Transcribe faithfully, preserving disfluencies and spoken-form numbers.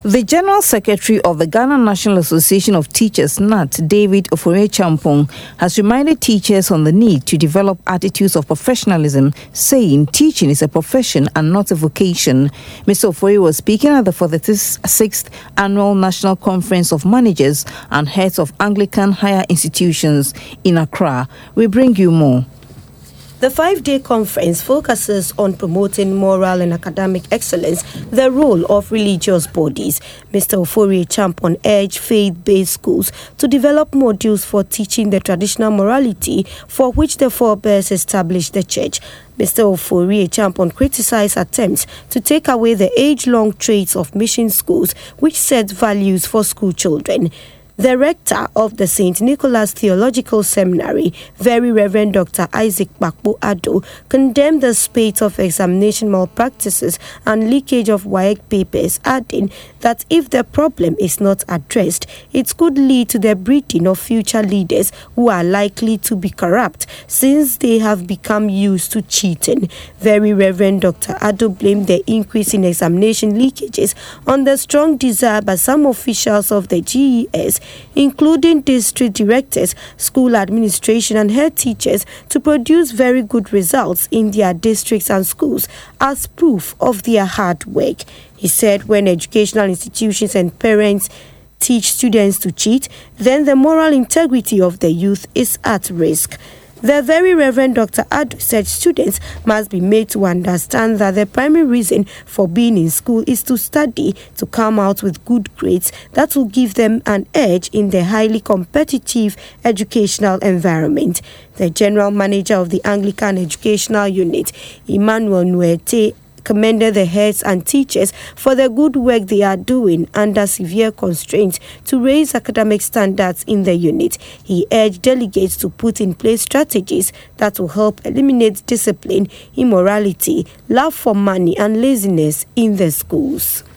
The General Secretary of the Ghana National Association of Teachers, N A T, David Ofori-Acheampong, has reminded teachers on the need to develop attitudes of professionalism, saying teaching is a profession and not a vocation. Mister Ofori was speaking at the forty-sixth Annual National Conference of Managers and Heads of Anglican Higher Institutions in Accra. We bring you more. The five-day conference focuses on promoting moral and academic excellence, the role of religious bodies. Mister Ofori-Acheampong urged faith-based schools to develop modules for teaching the traditional morality for which the forebears established the church. Mister Ofori-Acheampong criticized attempts to take away the age-long traits of mission schools which set values for school children. The rector of the Saint Nicholas Theological Seminary, Very Reverend Doctor Isaac Bakpo Addo, condemned the spate of examination malpractices and leakage of W A E C papers, adding that if the problem is not addressed, it could lead to the breeding of future leaders who are likely to be corrupt since they have become used to cheating. Very Reverend Doctor Addo blamed the increase in examination leakages on the strong desire by some officials of the G E S, including district directors, school administration and head teachers, to produce very good results in their districts and schools as proof of their hard work. He said when educational institutions and parents teach students to cheat, then the moral integrity of the youth is at risk. The Very Reverend Doctor Addo said students must be made to understand that the primary reason for being in school is to study, to come out with good grades that will give them an edge in the highly competitive educational environment. The General Manager of the Anglican Educational Unit, Emmanuel Nuete, commended the heads and teachers for the good work they are doing under severe constraints to raise academic standards in the unit. He urged delegates to put in place strategies that will help eliminate discipline, immorality, love for money and laziness in the schools.